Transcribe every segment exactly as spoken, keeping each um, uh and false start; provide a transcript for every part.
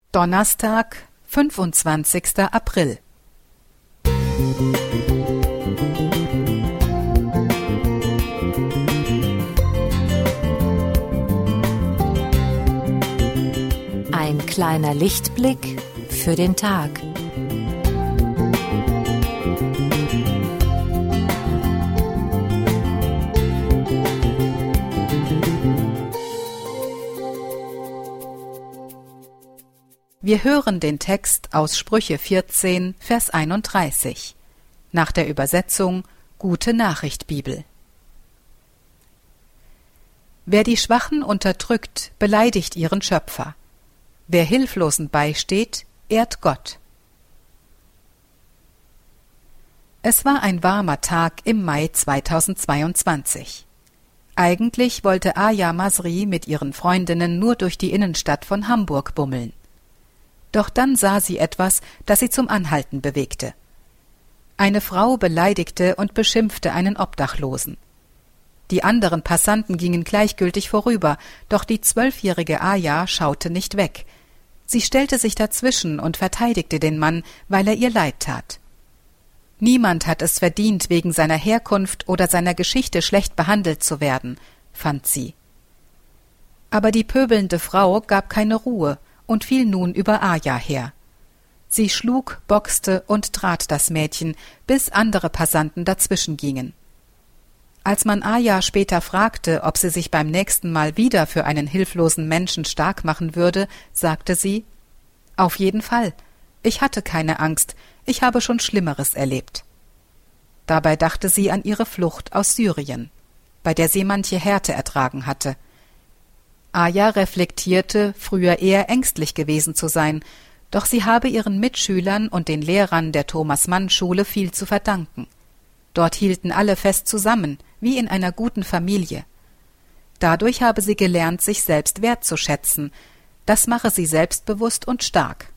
Donnerstag, fünfundzwanzigster April. Ein kleiner Lichtblick für den Tag. Wir hören den Text aus Sprüche vierzehn, Vers einunddreißig, nach der Übersetzung Gute Nachricht Bibel. Wer die Schwachen unterdrückt, beleidigt ihren Schöpfer. Wer Hilflosen beisteht, ehrt Gott. Es war ein warmer Tag im Mai zweitausendzweiundzwanzig. Eigentlich wollte Aya Masri mit ihren Freundinnen nur durch die Innenstadt von Hamburg bummeln. Doch dann sah sie etwas, das sie zum Anhalten bewegte. Eine Frau beleidigte und beschimpfte einen Obdachlosen. Die anderen Passanten gingen gleichgültig vorüber, doch die zwölfjährige Aya schaute nicht weg. Sie stellte sich dazwischen und verteidigte den Mann, weil er ihr leid tat. Niemand hat es verdient, wegen seiner Herkunft oder seiner Geschichte schlecht behandelt zu werden, fand sie. Aber die pöbelnde Frau gab keine Ruhe und fiel nun über Aya her. Sie schlug, boxte und trat das Mädchen, bis andere Passanten dazwischen gingen. Als man Aya später fragte, ob sie sich beim nächsten Mal wieder für einen hilflosen Menschen stark machen würde, sagte sie: »Auf jeden Fall. Ich hatte keine Angst. Ich habe schon Schlimmeres erlebt.« Dabei dachte sie an ihre Flucht aus Syrien, bei der sie manche Härte ertragen hatte. Aya reflektierte, früher eher ängstlich gewesen zu sein, doch sie habe ihren Mitschülern und den Lehrern der Thomas-Mann-Schule viel zu verdanken. Dort hielten alle fest zusammen, wie in einer guten Familie. Dadurch habe sie gelernt, sich selbst wertzuschätzen. Das mache sie selbstbewusst und stark.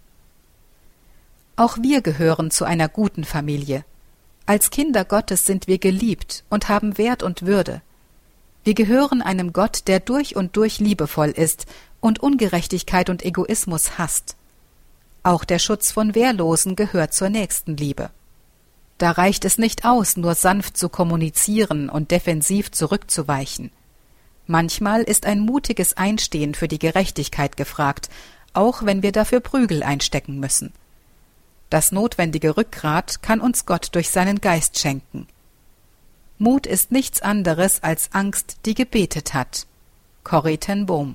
Auch wir gehören zu einer guten Familie. Als Kinder Gottes sind wir geliebt und haben Wert und Würde. Wir gehören einem Gott, der durch und durch liebevoll ist und Ungerechtigkeit und Egoismus hasst. Auch der Schutz von Wehrlosen gehört zur Nächstenliebe. Da reicht es nicht aus, nur sanft zu kommunizieren und defensiv zurückzuweichen. Manchmal ist ein mutiges Einstehen für die Gerechtigkeit gefragt, auch wenn wir dafür Prügel einstecken müssen. Das notwendige Rückgrat kann uns Gott durch seinen Geist schenken. Mut ist nichts anderes als Angst, die gebetet hat. Corrie ten Boom.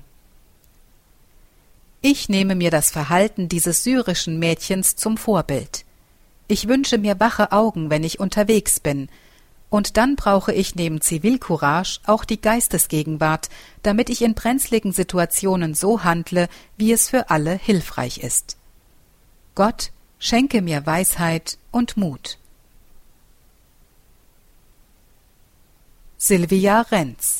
Ich nehme mir das Verhalten dieses syrischen Mädchens zum Vorbild. Ich wünsche mir wache Augen, wenn ich unterwegs bin, und dann brauche ich neben Zivilcourage auch die Geistesgegenwart, damit ich in brenzligen Situationen so handle, wie es für alle hilfreich ist. Gott, schenke mir Weisheit und Mut. Silvia Renz.